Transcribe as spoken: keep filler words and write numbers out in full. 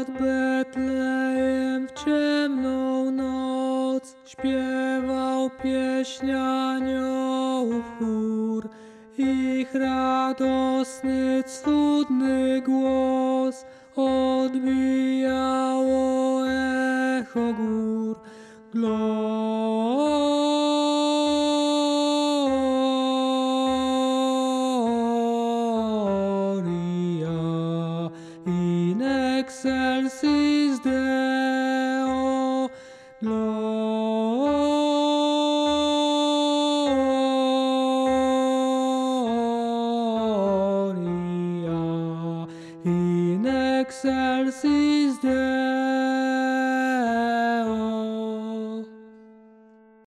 nad Betlejem w ciemną noc śpiewał pieśń aniołów chór. Ich radosny, cudny głos odbijało echo gór. Gloria in excelsis Deo. Gloria in excelsis Deo.